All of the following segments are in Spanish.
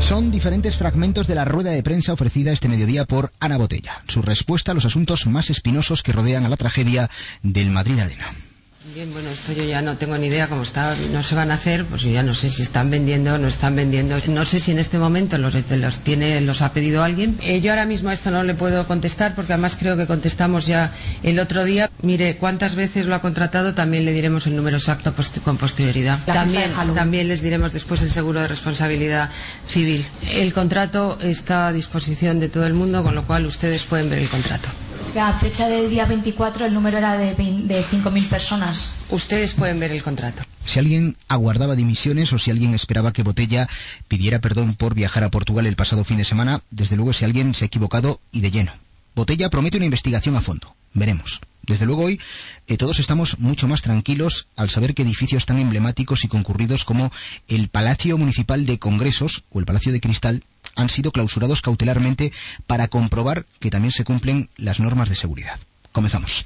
Son diferentes fragmentos de la rueda de prensa ofrecida este mediodía por Ana Botella. Su respuesta a los asuntos más espinosos que rodean a la tragedia del Madrid Arena. Bien, bueno, esto yo ya no tengo ni idea cómo está, no se van a hacer, pues yo ya no sé si están vendiendo o no están vendiendo, no sé si en este momento los ha pedido alguien. Yo ahora mismo a esto no le puedo contestar porque además creo que contestamos ya el otro día. Mire, cuántas veces lo ha contratado, también le diremos el número exacto con posterioridad. También les diremos después el seguro de responsabilidad civil. El contrato está a disposición de todo el mundo, con lo cual ustedes pueden ver el contrato. Es que a fecha del día 24 el número era de 5.000 personas. Ustedes pueden ver el contrato. Si alguien aguardaba dimisiones o si alguien esperaba que Botella pidiera perdón por viajar a Portugal el pasado fin de semana, desde luego si alguien se ha equivocado y de lleno. Botella promete una investigación a fondo. Veremos. Desde luego hoy todos estamos mucho más tranquilos al saber que edificios tan emblemáticos y concurridos como el Palacio Municipal de Congresos o el Palacio de Cristal han sido clausurados cautelarmente para comprobar que también se cumplen las normas de seguridad. Comenzamos.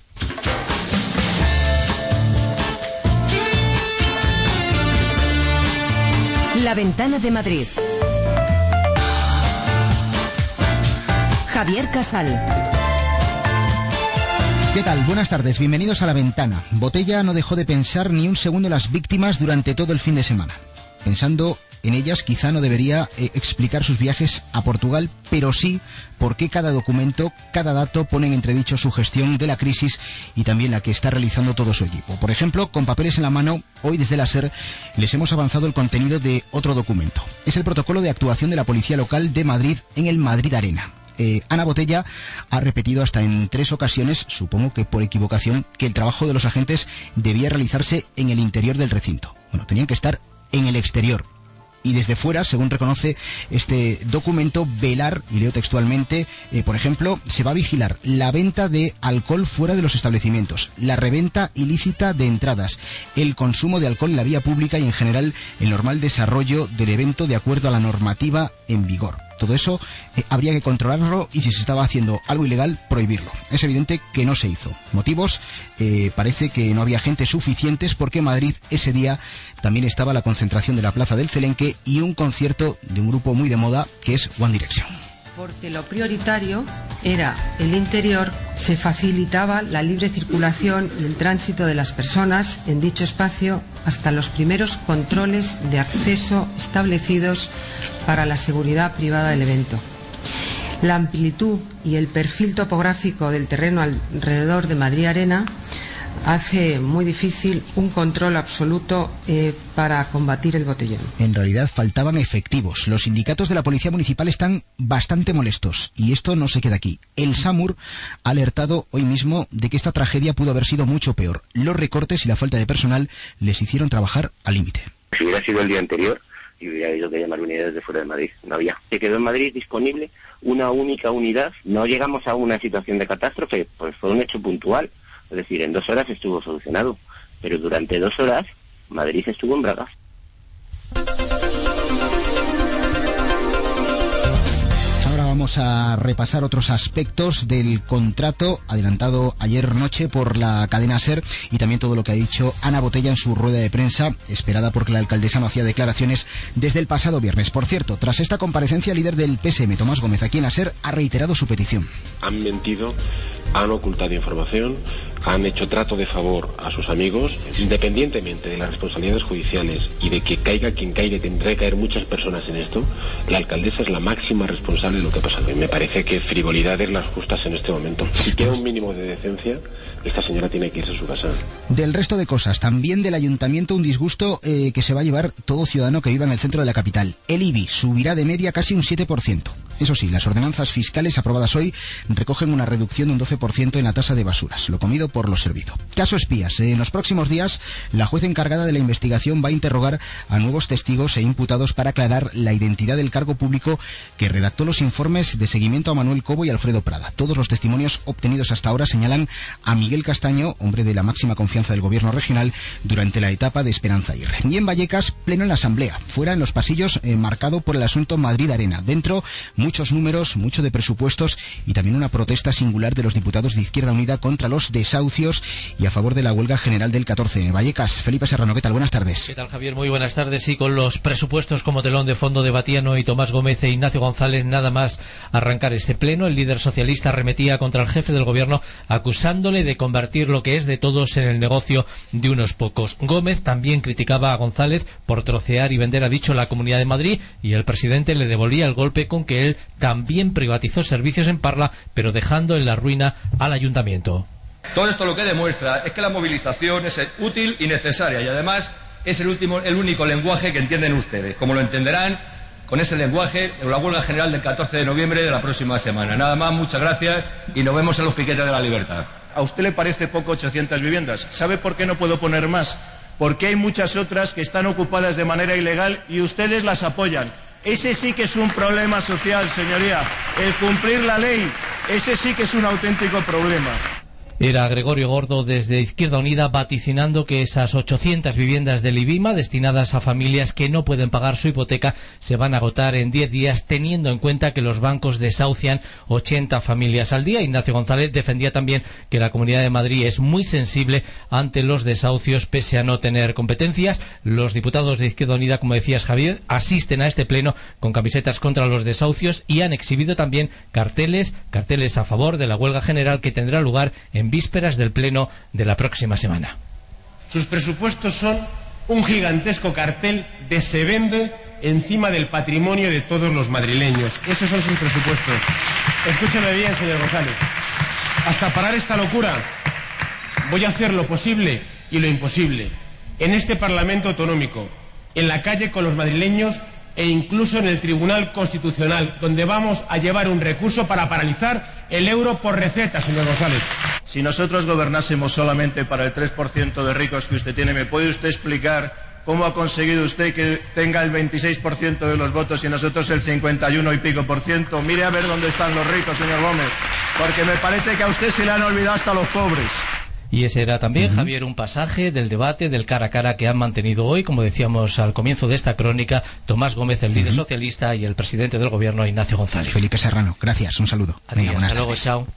La Ventana de Madrid. Javier Casal. ¿Qué tal? Buenas tardes, bienvenidos a La Ventana. Botella no dejó de pensar ni un segundo en las víctimas durante todo el fin de semana. Pensando en ellas, quizá no debería explicar sus viajes a Portugal, pero sí por qué cada documento, cada dato pone en entredicho su gestión de la crisis y también la que está realizando todo su equipo. Por ejemplo, con papeles en la mano, hoy desde la SER les hemos avanzado el contenido de otro documento. Es el protocolo de actuación de la Policía Local de Madrid en el Madrid Arena. Ana Botella ha repetido hasta en 3 ocasiones, supongo que por equivocación, que el trabajo de los agentes debía realizarse en el interior del recinto. Bueno, tenían que estar en el exterior. Y desde fuera, según reconoce este documento, velar, y leo textualmente, por ejemplo, se va a vigilar la venta de alcohol fuera de los establecimientos, la reventa ilícita de entradas, el consumo de alcohol en la vía pública y en general el normal desarrollo del evento de acuerdo a la normativa en vigor. Todo eso habría que controlarlo y si se estaba haciendo algo ilegal, prohibirlo. Es evidente que no se hizo. Motivos, parece que no había gente suficientes porque en Madrid ese día también estaba la concentración de la Plaza del Celenque y un concierto de un grupo muy de moda que es One Direction. Porque lo prioritario era el interior, se facilitaba la libre circulación y el tránsito de las personas en dicho espacio hasta los primeros controles de acceso establecidos para la seguridad privada del evento. La amplitud y el perfil topográfico del terreno alrededor de Madrid Arena hace muy difícil un control absoluto para combatir el botellón. En realidad faltaban efectivos. Los sindicatos de la Policía Municipal están bastante molestos y esto no se queda aquí. El SAMUR ha alertado hoy mismo de que esta tragedia pudo haber sido mucho peor. Los recortes y la falta de personal les hicieron trabajar al límite. Si hubiera sido el día anterior, y hubiera ido que llamar unidades de fuera de Madrid. No había. Se quedó en Madrid disponible una única unidad. No llegamos a una situación de catástrofe, pues fue un hecho puntual. Es decir, en 2 horas estuvo solucionado, pero durante 2 horas Madrid estuvo en bragas. Ahora vamos a repasar otros aspectos del contrato adelantado ayer noche por la cadena SER y también todo lo que ha dicho Ana Botella en su rueda de prensa, esperada porque la alcaldesa no hacía declaraciones desde el pasado viernes. Por cierto, tras esta comparecencia, el líder del PSM, Tomás Gómez, aquí en la SER, ha reiterado su petición. Han mentido, han ocultado información, han hecho trato de favor a sus amigos, independientemente de las responsabilidades judiciales y de que caiga quien caiga, tendrá que caer muchas personas en esto. La alcaldesa es la máxima responsable de lo que ha pasado y me parece que frivolidades las justas en este momento. Si queda un mínimo de decencia, esta señora tiene que irse a su casa. Del resto de cosas, también del ayuntamiento un disgusto que se va a llevar todo ciudadano que viva en el centro de la capital. El IBI subirá de media casi un 7%. Eso sí, las ordenanzas fiscales aprobadas hoy recogen una reducción de un 12% en la tasa de basuras, lo comido por lo servido. Caso espías. En los próximos días, la juez encargada de la investigación va a interrogar a nuevos testigos e imputados para aclarar la identidad del cargo público que redactó los informes de seguimiento a Manuel Cobo y Alfredo Prada. Todos los testimonios obtenidos hasta ahora señalan a Miguel Castaño, hombre de la máxima confianza del gobierno regional, durante la etapa de Esperanza Aguirre. Y en Vallecas, pleno en la Asamblea. Fuera, en los pasillos, marcado por el asunto Madrid Arena. Dentro, muchos números, mucho de presupuestos y también una protesta singular de los diputados de Izquierda Unida contra los desahucios y a favor de la huelga general del 14. Vallecas, Felipe Serrano, ¿qué tal? Buenas tardes. ¿Qué tal, Javier? Muy buenas tardes. Sí, con los presupuestos como telón de fondo debatían hoy Tomás Gómez e Ignacio González nada más arrancar este pleno. El líder socialista arremetía contra el jefe del gobierno acusándole de convertir lo que es de todos en el negocio de unos pocos. Gómez también criticaba a González por trocear y vender, ha dicho, la Comunidad de Madrid, y el presidente le devolvía el golpe con que él también privatizó servicios en Parla, pero dejando en la ruina al ayuntamiento. Todo esto lo que demuestra es que la movilización es útil y necesaria, y además es el único lenguaje que entienden ustedes, como lo entenderán con ese lenguaje en la huelga general del 14 de noviembre de la próxima semana. Nada más, muchas gracias y nos vemos en los piquetes de la libertad. ¿A usted le parece poco 800 viviendas? ¿Sabe por qué no puedo poner más? Porque hay muchas otras que están ocupadas de manera ilegal y ustedes las apoyan. Ese sí que es un problema social, señoría. El cumplir la ley, ese sí que es un auténtico problema. Era Gregorio Gordo desde Izquierda Unida vaticinando que esas 800 viviendas del IBIMA destinadas a familias que no pueden pagar su hipoteca se van a agotar en 10 días, teniendo en cuenta que los bancos desahucian 80 familias al día. Ignacio González defendía también que la Comunidad de Madrid es muy sensible ante los desahucios pese a no tener competencias. Los diputados de Izquierda Unida, como decías, Javier, asisten a este pleno con camisetas contra los desahucios y han exhibido también carteles a favor de la huelga general que tendrá lugar en vísperas del pleno de la próxima semana. Sus presupuestos son un gigantesco cartel de se vende encima del patrimonio de todos los madrileños. Esos son sus presupuestos. Escúcheme bien, señor González. Hasta parar esta locura voy a hacer lo posible y lo imposible en este Parlamento Autonómico, en la calle con los madrileños e incluso en el Tribunal Constitucional, donde vamos a llevar un recurso para paralizar el euro por receta, señor González. Si nosotros gobernásemos solamente para el 3% de ricos que usted tiene, ¿me puede usted explicar cómo ha conseguido usted que tenga el 26% de los votos y nosotros el 51 y pico por ciento? Mire a ver dónde están los ricos, señor Gómez, porque me parece que a usted se le han olvidado hasta los pobres. Y ese era también, Javier, un pasaje del debate, del cara a cara que han mantenido hoy, como decíamos al comienzo de esta crónica, Tomás Gómez, el líder socialista, y el presidente del gobierno, Ignacio González. Felipe Serrano, gracias, un saludo. Venga, hasta luego, chao.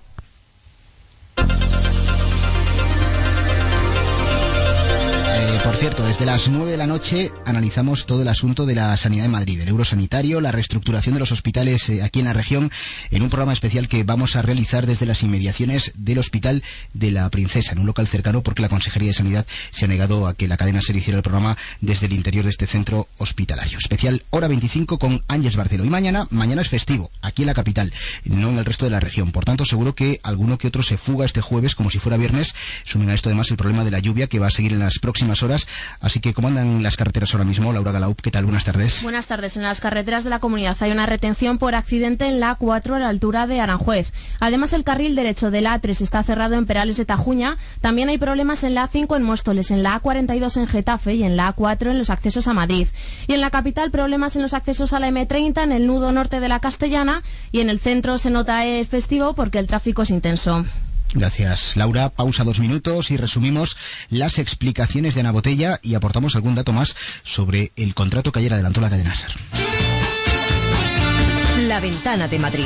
Por cierto, desde las 9 de la noche analizamos todo el asunto de la sanidad de Madrid, el euro sanitario, la reestructuración de los hospitales aquí en la región, en un programa especial que vamos a realizar desde las inmediaciones del Hospital de la Princesa, en un local cercano, porque la Consejería de Sanidad se ha negado a que la cadena SER hiciera el programa desde el interior de este centro hospitalario. Especial hora 25 con Ángeles Barceló. Y mañana es festivo, aquí en la capital, no en el resto de la región. Por tanto, seguro que alguno que otro se fuga este jueves como si fuera viernes. Sumen a esto además el problema de la lluvia que va a seguir en las próximas horas. Así que, ¿cómo andan las carreteras ahora mismo? Laura Galaup, ¿qué tal? Buenas tardes. Buenas tardes. En las carreteras de la comunidad hay una retención por accidente en la A4 a la altura de Aranjuez. Además, el carril derecho de la A3 está cerrado en Perales de Tajuña. También hay problemas en la A5 en Móstoles, en la A42 en Getafe y en la A4 en los accesos a Madrid. Y en la capital, problemas en los accesos a la M30 en el nudo norte de la Castellana, y en el centro se nota festivo porque el tráfico es intenso. Gracias, Laura. Pausa 2 minutos y resumimos las explicaciones de Ana Botella y aportamos algún dato más sobre el contrato que ayer adelantó la cadena SER. La Ventana de Madrid.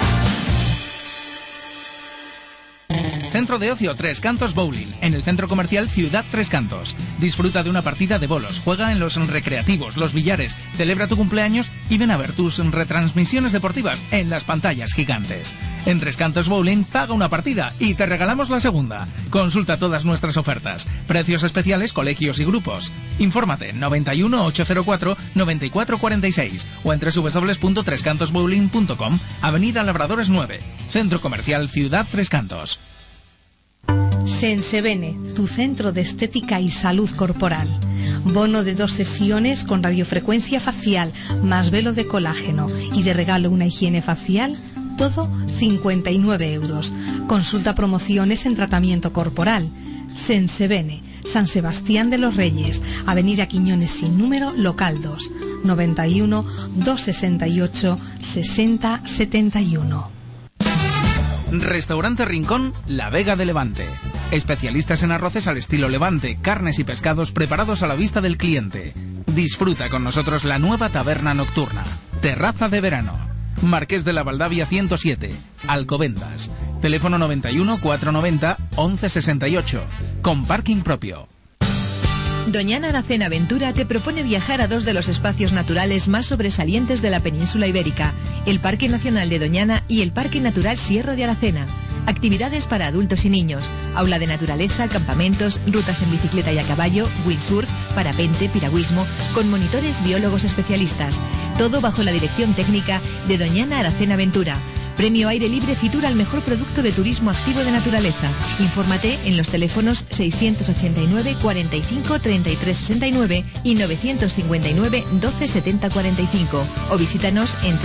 Centro de ocio Tres Cantos Bowling, en el centro comercial Ciudad Tres Cantos. Disfruta de una partida de bolos, juega en los recreativos, los billares, celebra tu cumpleaños y ven a ver tus retransmisiones deportivas en las pantallas gigantes. En Tres Cantos Bowling paga una partida y te regalamos la segunda. Consulta todas nuestras ofertas, precios especiales, colegios y grupos. Infórmate 91 804 9446 o en www.trescantosbowling.com, Avenida Labradores 9, Centro Comercial Ciudad Tres Cantos. Sensebene, tu centro de estética y salud corporal. Bono de 2 sesiones con radiofrecuencia facial, más velo de colágeno y de regalo una higiene facial, todo 59 euros. Consulta promociones en tratamiento corporal. Sensebene, San Sebastián de los Reyes, Avenida Quiñones sin número, local 2, 91 268 60 71. Restaurante Rincón, La Vega de Levante. Especialistas en arroces al estilo Levante, carnes y pescados preparados a la vista del cliente. Disfruta con nosotros la nueva taberna nocturna. Terraza de verano. Marqués de la Valdavia 107, Alcobendas. Teléfono 91 490 1168, con parking propio. Doñana Aracena Aventura te propone viajar a dos de los espacios naturales más sobresalientes de la península ibérica, el Parque Nacional de Doñana y el Parque Natural Sierra de Aracena. Actividades para adultos y niños, aula de naturaleza, campamentos, rutas en bicicleta y a caballo, windsurf, parapente, piragüismo, con monitores biólogos especialistas. Todo bajo la dirección técnica de Doñana Aracena Aventura. Premio Aire Libre Fitur al mejor producto de turismo activo de naturaleza. Infórmate en los teléfonos 689 45 33 69 y 959 12 70 45 o visítanos en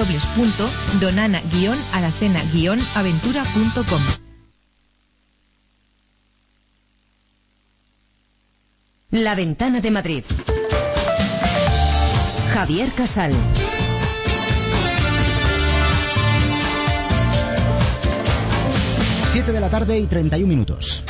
www.donana-aracena-aventura.com. La Ventana de Madrid. Javier Casal. 7 de la tarde y 31 minutos.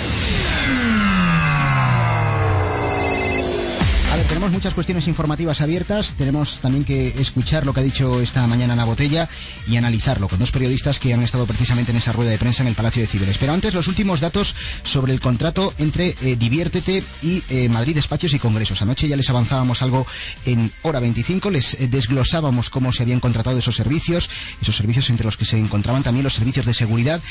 A ver, tenemos muchas cuestiones informativas abiertas, tenemos también que escuchar lo que ha dicho esta mañana Ana Botella y analizarlo con dos periodistas que han estado precisamente en esa rueda de prensa en el Palacio de Cibeles. Pero antes, los últimos datos sobre el contrato entre Diviértete y Madrid Despachos y Congresos. Anoche ya les avanzábamos algo en Hora 25, les desglosábamos cómo se habían contratado esos servicios entre los que se encontraban también los servicios de seguridad.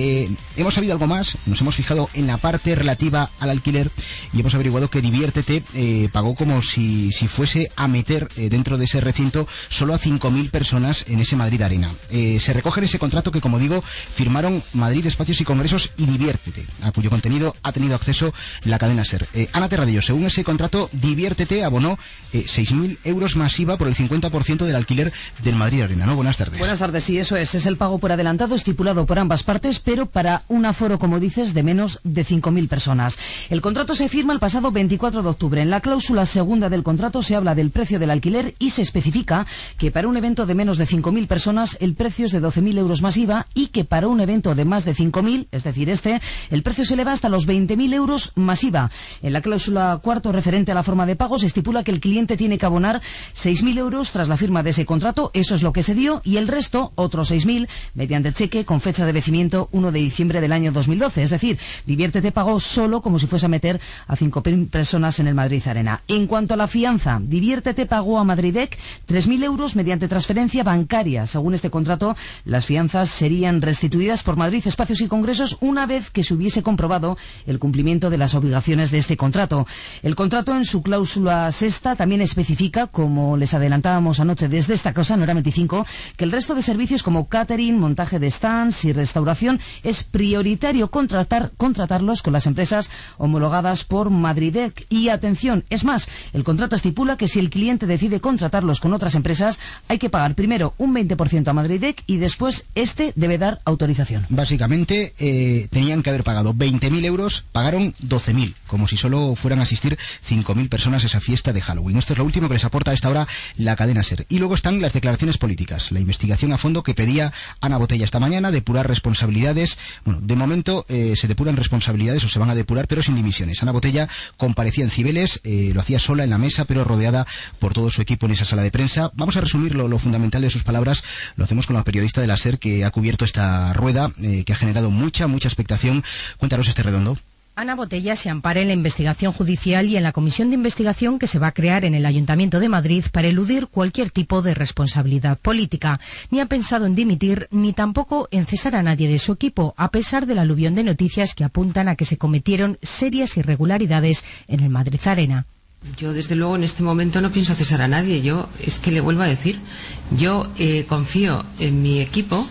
Hemos sabido algo más, nos hemos fijado en la parte relativa al alquiler y hemos averiguado que Diviértete pagó como si fuese a meter dentro de ese recinto solo a 5.000 personas en ese Madrid Arena. Se recoge en ese contrato que, como digo, firmaron Madrid Espacios y Congresos y Diviértete, a cuyo contenido ha tenido acceso la cadena SER. Ana Terradillo, según ese contrato, Diviértete abonó 6.000 euros más IVA por el 50% del alquiler del Madrid Arena, ¿no? Buenas tardes. Buenas tardes, sí, eso es el pago por adelantado estipulado por ambas partes, pero para un aforo, como dices, de menos de 5.000 personas. El contrato se firma el pasado 24 de octubre. En la cláusula segunda del contrato se habla del precio del alquiler y se especifica que para un evento de menos de 5.000 personas el precio es de 12.000 euros más IVA y que para un evento de más de 5.000, es decir, el precio se eleva hasta los 20.000 euros más IVA. En la cláusula cuarto referente a la forma de pago se estipula que el cliente tiene que abonar 6.000 euros tras la firma de ese contrato, eso es lo que se dio, y el resto, otros 6.000, mediante cheque con fecha de vencimiento 1 de diciembre del año 2012. Es decir, Diviértete pagó solo como si fuese a meter a 5.000 personas en el Madrid Arena. En cuanto a la fianza, Diviértete pagó a Madridec 3.000 euros mediante transferencia bancaria. Según este contrato, las fianzas serían restituidas por Madrid Espacios y Congresos una vez que se hubiese comprobado el cumplimiento de las obligaciones de este contrato. El contrato, en su cláusula sexta, también especifica, como les adelantábamos anoche desde esta casa, en Hora 25, que el resto de servicios como catering, montaje de stands y restauración es prioritario contratarlos con las empresas homologadas por Madridec. Y atención, es más, el contrato estipula que si el cliente decide contratarlos con otras empresas, hay que pagar primero un 20% a Madridec y después debe dar autorización. Básicamente, tenían que haber pagado 20.000 euros, pagaron 12.000, como si solo fueran a asistir 5.000 personas a esa fiesta de Halloween. Esto es lo último que les aporta a esta hora la cadena SER. Y luego están las declaraciones políticas, la investigación a fondo que pedía Ana Botella esta mañana, depurar responsabilidades. Bueno, de momento se depuran responsabilidades o se van a depurar, pero sin dimisiones. Ana Botella comparecía en Cibeles, lo hacía sola en la mesa, pero rodeada por todo su equipo en esa sala de prensa. Vamos a resumir lo fundamental de sus palabras. Lo hacemos con la periodista de la SER que ha cubierto esta rueda, que ha generado mucha expectación. Cuéntanos este redondo. Ana Botella se ampara en la investigación judicial y en la comisión de investigación que se va a crear en el Ayuntamiento de Madrid para eludir cualquier tipo de responsabilidad política. Ni ha pensado en dimitir, ni tampoco en cesar a nadie de su equipo, a pesar del aluvión de noticias que apuntan a que se cometieron serias irregularidades en el Madrid Arena. Yo, desde luego, en este momento no pienso cesar a nadie. Es que le vuelvo a decir, yo confío en mi equipo.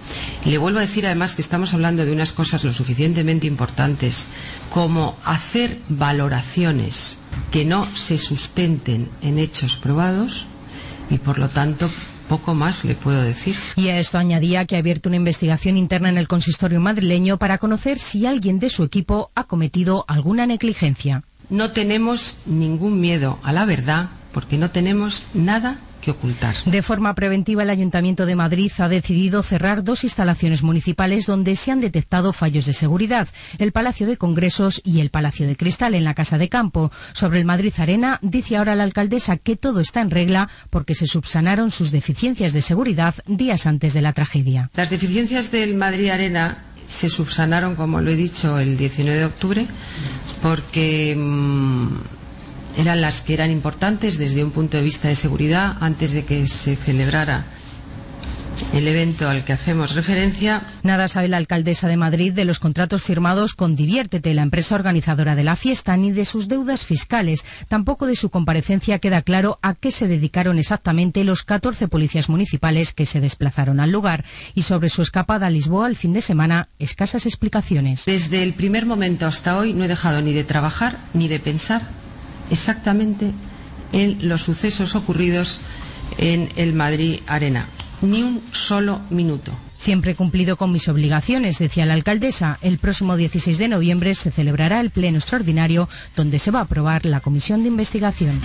Le vuelvo a decir, además, que estamos hablando de unas cosas lo suficientemente importantes como hacer valoraciones que no se sustenten en hechos probados y, por lo tanto, poco más le puedo decir. Y a esto añadía que ha abierto una investigación interna en el consistorio madrileño para conocer si alguien de su equipo ha cometido alguna negligencia. No tenemos ningún miedo a la verdad porque no tenemos nada que ocultar. De forma preventiva, el Ayuntamiento de Madrid ha decidido cerrar 2 instalaciones municipales donde se han detectado fallos de seguridad: el Palacio de Congresos y el Palacio de Cristal, en la Casa de Campo. Sobre el Madrid Arena, dice ahora la alcaldesa que todo está en regla porque se subsanaron sus deficiencias de seguridad días antes de la tragedia. Las deficiencias del Madrid Arena se subsanaron, como lo he dicho, el 19 de octubre, porque eran las que eran importantes desde un punto de vista de seguridad antes de que se celebrara el evento al que hacemos referencia. Nada sabe la alcaldesa de Madrid de los contratos firmados con Diviértete, la empresa organizadora de la fiesta, ni de sus deudas fiscales. Tampoco de su comparecencia queda claro a qué se dedicaron exactamente los 14 policías municipales que se desplazaron al lugar. Y sobre su escapada a Lisboa el fin de semana, escasas explicaciones. Desde el primer momento hasta hoy no he dejado ni de trabajar ni de pensar exactamente en los sucesos ocurridos en el Madrid Arena. Ni un solo minuto. Siempre he cumplido con mis obligaciones, decía la alcaldesa. El próximo 16 de noviembre se celebrará el pleno extraordinario donde se va a aprobar la comisión de investigación.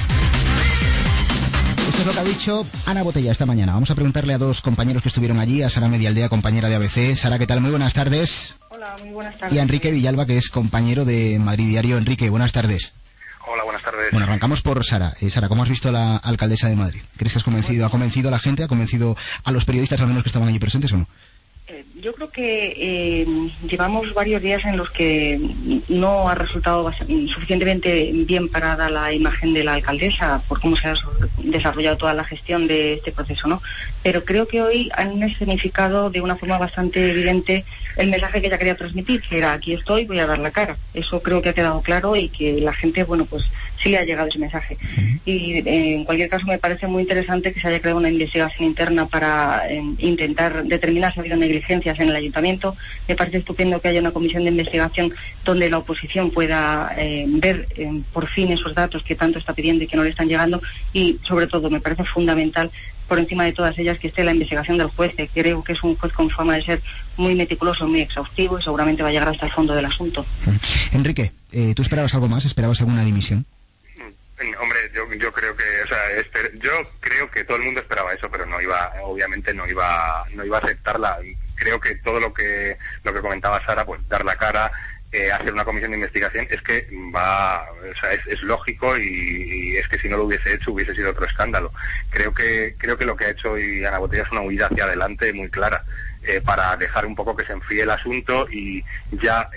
Esto es lo que ha dicho Ana Botella esta mañana. Vamos a preguntarle a 2 compañeros que estuvieron allí, a Sara Medialdea, compañera de ABC. Sara, ¿qué tal? Muy buenas tardes. Hola, muy buenas tardes. Y a Enrique Villalba, que es compañero de Madrid Diario. Enrique, buenas tardes. Hola, buenas tardes. Bueno, arrancamos por Sara. Sara, ¿cómo has visto a la alcaldesa de Madrid? ¿Crees que ha convencido a la gente, ha convencido a los periodistas al menos que estaban allí presentes o no? Yo creo que llevamos varios días en los que no ha resultado suficientemente bien parada la imagen de la alcaldesa por cómo se ha desarrollado toda la gestión de este proceso, ¿no? Pero creo que hoy han escenificado de una forma bastante evidente el mensaje que ella quería transmitir, que era: aquí estoy, voy a dar la cara. Eso creo que ha quedado claro y que la gente, bueno, pues sí le ha llegado ese mensaje. Y en cualquier caso me parece muy interesante que se haya creado una investigación interna para intentar determinar si ha habido negligencias en el ayuntamiento. Me parece estupendo que haya una comisión de investigación donde la oposición pueda ver por fin esos datos que tanto está pidiendo y que no le están llegando, y sobre todo me parece fundamental, por encima de todas ellas, que esté la investigación del juez, que creo que es un juez con fama de ser muy meticuloso, muy exhaustivo, y seguramente va a llegar hasta el fondo del asunto. Enrique, ¿tú esperabas algo más? ¿Esperabas alguna dimisión? Hombre, yo creo que, yo creo que todo el mundo esperaba eso, pero obviamente no iba a aceptarla. Creo que todo lo que comentaba Sara, pues dar la cara, hacer una comisión de investigación, es que es lógico, y es que si no lo hubiese hecho hubiese sido otro escándalo. Creo que lo que ha hecho hoy Ana Botella es una huida hacia adelante muy clara, para dejar un poco que se enfríe el asunto y ya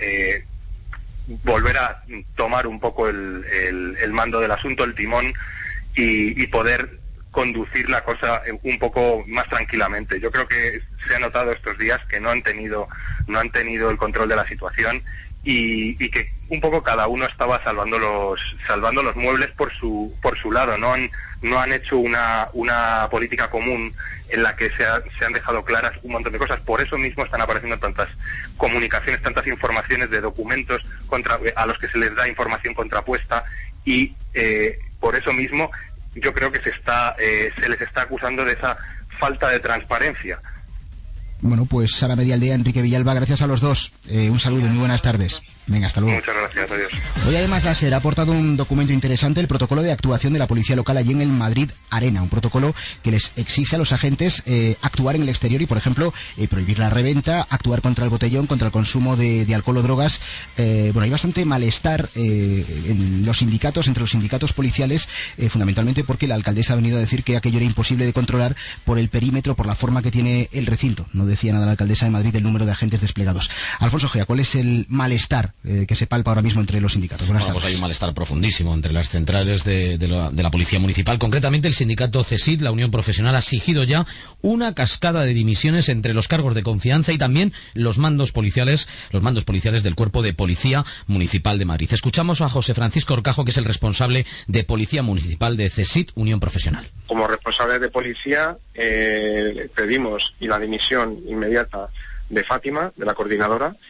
volver a tomar un poco el mando del asunto, el timón, y poder conducir la cosa un poco más tranquilamente. Yo creo que se ha notado estos días que no han tenido el control de la situación, y que un poco cada uno estaba salvando los muebles por su lado. No han hecho una política común en la que se han dejado claras un montón de cosas. Por eso mismo están apareciendo tantas comunicaciones, tantas informaciones de documentos a los que se les da información contrapuesta, y por eso mismo yo creo que se les está acusando de esa falta de transparencia. Bueno, pues Sara Medialdea, Enrique Villalba, gracias a los dos. Un saludo y muy buenas tardes. Venga, hasta luego. Muchas gracias, adiós. Hoy además la SER ha aportado un documento interesante, el protocolo de actuación de la policía local allí en el Madrid Arena, un protocolo que les exige a los agentes actuar en el exterior y, por ejemplo, prohibir la reventa, actuar contra el botellón, contra el consumo de alcohol o drogas. Bueno, hay bastante malestar en los sindicatos, entre los sindicatos policiales, fundamentalmente porque la alcaldesa ha venido a decir que aquello era imposible de controlar por el perímetro, por la forma que tiene el recinto. No decía nada la alcaldesa de Madrid del número de agentes desplegados. Alfonso Gea, ¿cuál es el malestar que se palpa ahora mismo entre los sindicatos? Buenas tardes. Pues hay un malestar profundísimo entre las centrales de la Policía Municipal. Concretamente, el sindicato CESID, la Unión Profesional, ha exigido ya una cascada de dimisiones entre los cargos de confianza y también los mandos policiales del Cuerpo de Policía Municipal de Madrid. Escuchamos a José Francisco Orcajo, que es el responsable de Policía Municipal de CESID, Unión Profesional. Como responsables de policía pedimos la dimisión inmediata de Fátima, de la coordinadora,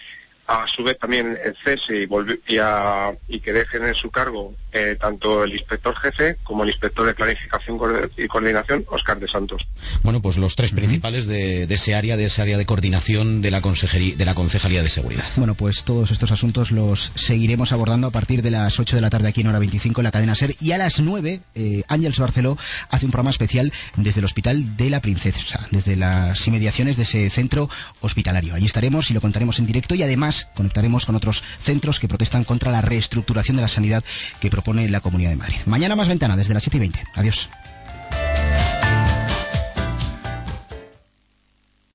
a su vez también el cese y que dejen en su cargo tanto el inspector jefe como el inspector de planificación y coordinación, Óscar de Santos. Bueno, pues los tres principales de ese área de coordinación de la Concejalía de Seguridad. Bueno, pues todos estos asuntos los seguiremos abordando a partir de las 8 de la tarde aquí en Hora 25 en la cadena SER, y a las 9 Ángeles Barceló hace un programa especial desde el Hospital de la Princesa, desde las inmediaciones de ese centro hospitalario. Allí estaremos y lo contaremos en directo, y además conectaremos con otros centros que protestan contra la reestructuración de la sanidad que propone la Comunidad de Madrid. Mañana más ventana desde las 7:20. Adiós.